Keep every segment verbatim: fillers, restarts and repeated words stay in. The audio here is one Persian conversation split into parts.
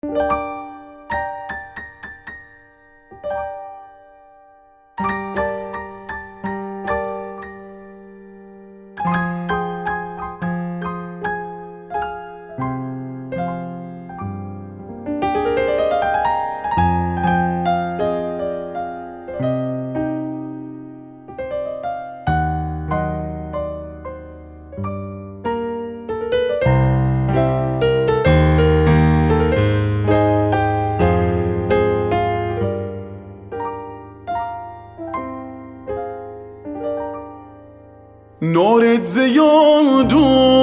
نارت زیادم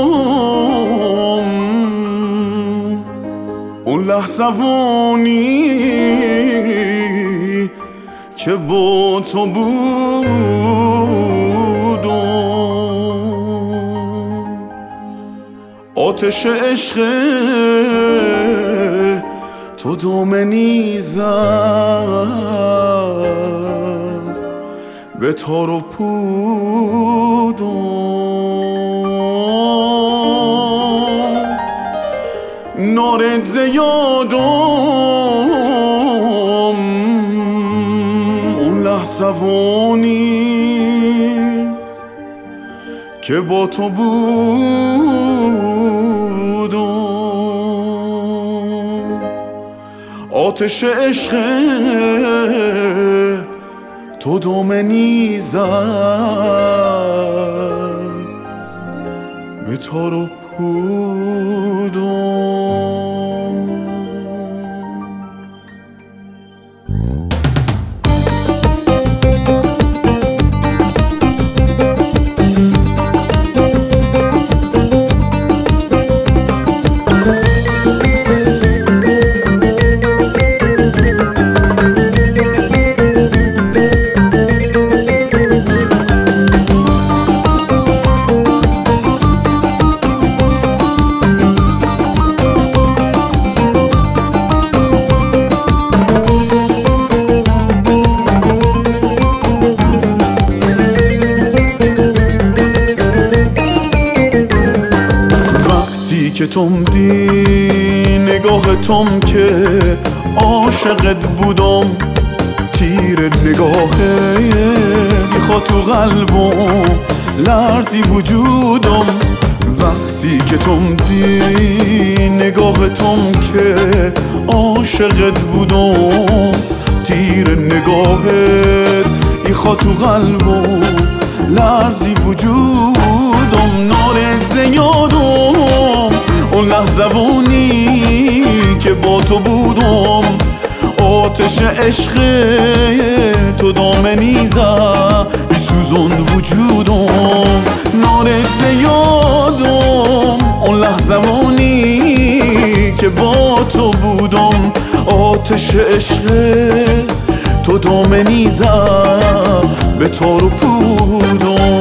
اون لحظوانی که با تو بودم، آتش عشق تو دامنی زد به تار و پودم. نارت زیادم اون لحظوانی که با تو بودم، آتش عشق تو دامنی زد به تار و پودم. که تم دی نگاه تم که عاشقت بودم، تیر نگاهه بیخوا تو قلبم لرزی وجودم. وقتی که تم دی نگاه تم که عاشقت بودم، تیر نگاهت بیخوا تو قلبم لرزی وجودم. نارت زیادم اون لحظوانی که با تو بودم، آتش عشق تو دامنی زد بیسوزون وجودم. نارت زیادم اون لحظوانی که با تو بودم، آتش عشق تو دامنی زد به تار و پودم.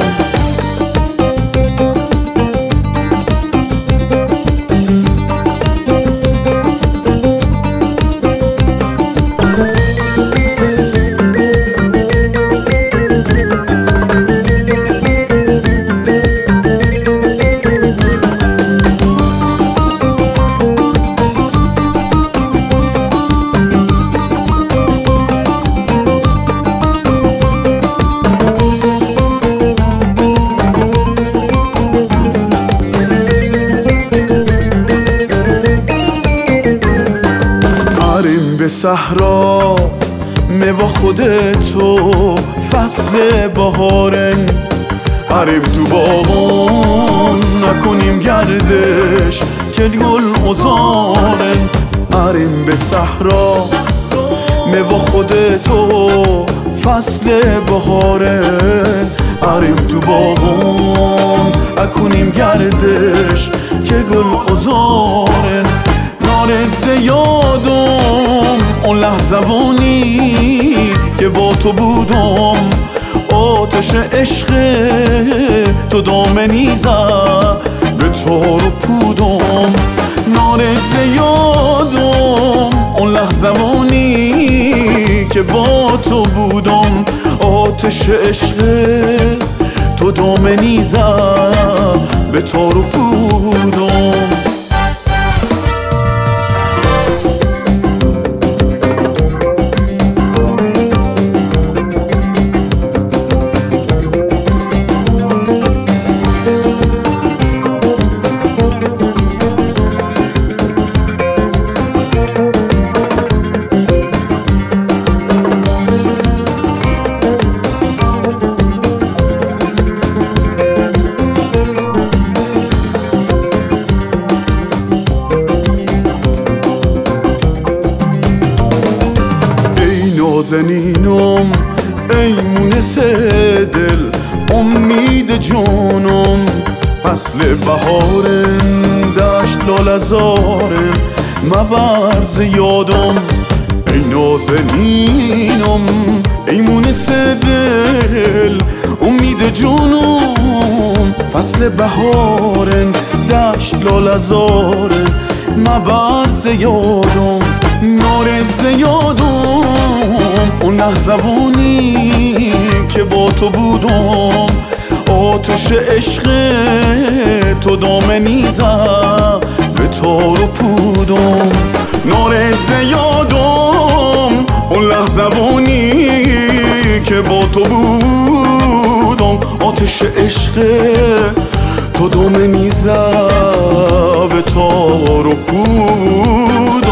به صحرا میوا خودتو فصل بهارن، عرب تو باغون نکنیم گردش که گل ازارن. عرب به صحرا میوا خودتو فصل بهارن، عرب تو باغون نکنیم گردش که گل ازارن. نارت زیادم اون لحظوانی که با تو بودم، آتش عشق تو دامنی زد به تار و پودم. نارت زیادم اون لحظوانی که با تو بودم، آتش عشق تو دامنی زد به تار و پودم. نازنینم ای مونس دل امید جانم فصل بهارم دشت لالزارم مبرز یادم ای نازنینم ای مونس دل امید جانم فصل بهارم دشت لالزارم مبرز یادم نارد یادم اون لحظوانی که با تو بودم آتش عشق تو دامنی زد به تار و پودم نارد یادم اون لحظوانی که با تو بودم آتش عشق تو دامنی زد به تار و پودم